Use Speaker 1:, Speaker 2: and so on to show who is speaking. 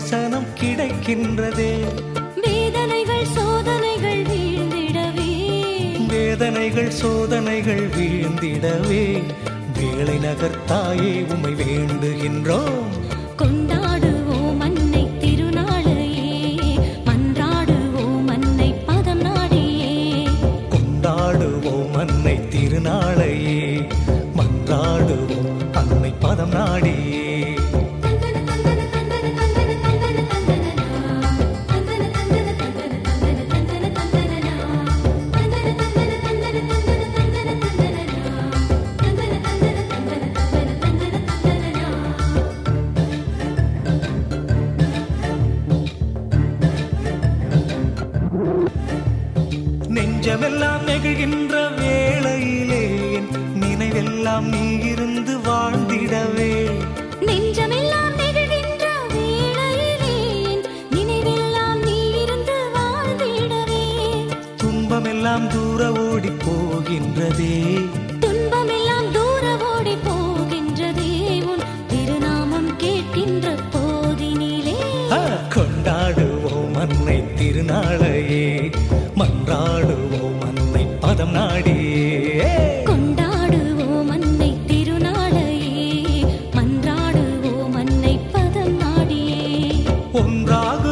Speaker 1: தரிசனம் கிடைக்கின்றதே.
Speaker 2: வேதனைகள் சோதனைகள் வீழ்ந்திடவே,
Speaker 1: வேதனைகள் சோதனைகள் வீழ்ந்திடவே வேளை நகர்த்தாயே உம்மை வேண்டுகின்றோம்.
Speaker 2: கொண்டாடுவோம் அன்னை திருநாளையே, மன்றாடுவோம் அன்னை பதம் நாடியே.
Speaker 1: கொண்டாடுவோம் அன்னை திருநாளையே, மன்றாடுவோம் அன்னை பதம் நாடியே. நெஞ்சமெல்லாம் நெகிழ்கின்ற வேளையிலே நினைவெல்லாம் நீ இருந்து வாழ்ந்திடவே.
Speaker 2: நெஞ்சமெல்லாம் நெகிழ்கின்ற வேளையிலே நினைவெல்லாம் நீ இருந்து வாழ்ந்திடவே.
Speaker 1: துன்பமெல்லாம் தூர ஓடி போகின்றதே,
Speaker 2: துன்பமெல்லாம் தூர ஓடி போகின்றதே உன் திருநாமம் கேட்கின்ற போதினிலே.
Speaker 1: கொண்டாடுவோம் அன்னை திருநாளையே, மன்றாடுவோம் அன்னை பதம் நாடியே.
Speaker 2: கொண்டாடுவோம் அன்னை திருநாளையே, மன்றாடுவோம் அன்னை பதம் நாடியே.
Speaker 1: ஒன்றாக